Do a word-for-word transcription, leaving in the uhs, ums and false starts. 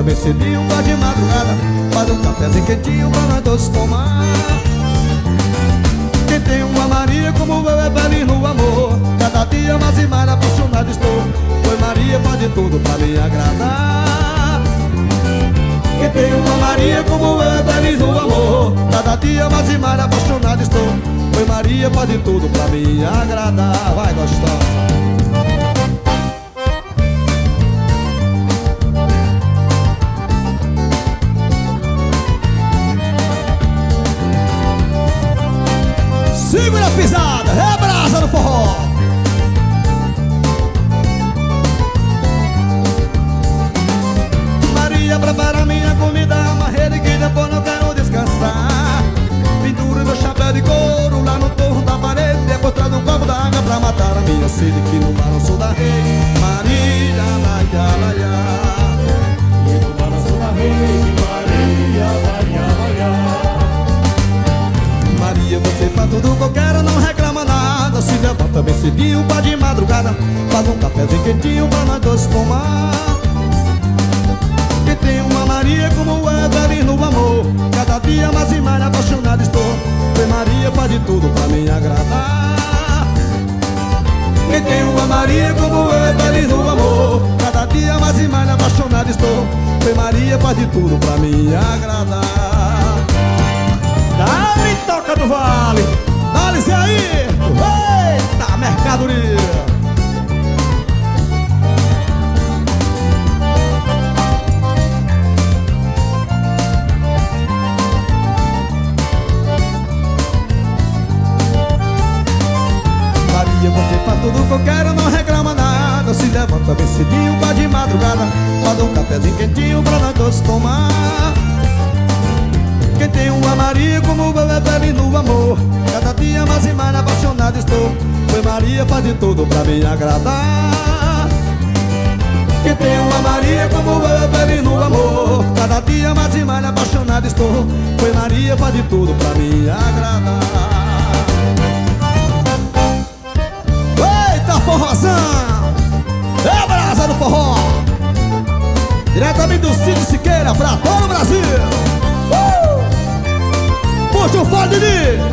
levanta bem cedinho, vai de madrugada, faz um cafezinho quentinho pra nós dois tomar. Quem tem uma Maria como eu é feliz no amor, cada dia mais e mais apaixonado estou, pois Maria faz de tudo pra me agradar. Quem tem uma Maria como eu é feliz no amor, cada dia mais e mais apaixonado estou, pois Maria faz de tudo pra me agradar. Vai gostosa. Segura a pisada, é brasa no forró. Maria prepara minha comida, uma rede que depois não quero descansar. Penduro meu chapéu de couro lá no torno da parede, depois trago um copo d'água pra matar a minha sede que no balanço da rede. Maria, laia, laia, e no balanço da rede, Maria, laia, laia. Maria, você faz tudo que eu quero, não reclama nada. Se levanta bem cedinho, vai de madrugada, faz um cafezinho quentinho pra nós dois tomar. Quem tem uma Maria como é feliz no amor, cada dia mais e mais apaixonado estou, pois Maria faz de tudo pra me agradar. Quem tem uma Maria como é feliz no amor, cada dia mais e mais apaixonado estou, pois Maria faz de tudo pra me agradar. Dá-lhe toca do vale, dá-lhe Zé aí, eita mercadoria. Maria, você faz tudo que eu quero, não reclama nada. Se levanta bem cedinho, vai de madrugada, faz um cafezinho quentinho pra nós dois tomar. Quem tem uma Maria como eu é feliz no amor, cada dia mais e mais apaixonado estou, pois Maria faz de tudo pra me agradar. Quem tem uma Maria como eu é feliz no amor, cada dia mais e mais apaixonado estou, pois Maria faz de tudo pra me agradar. Eita forrozão, é brasa do forró, diretamente do Cid Siqueira pra todo o Brasil. Uh! Puxa o fone, Didi!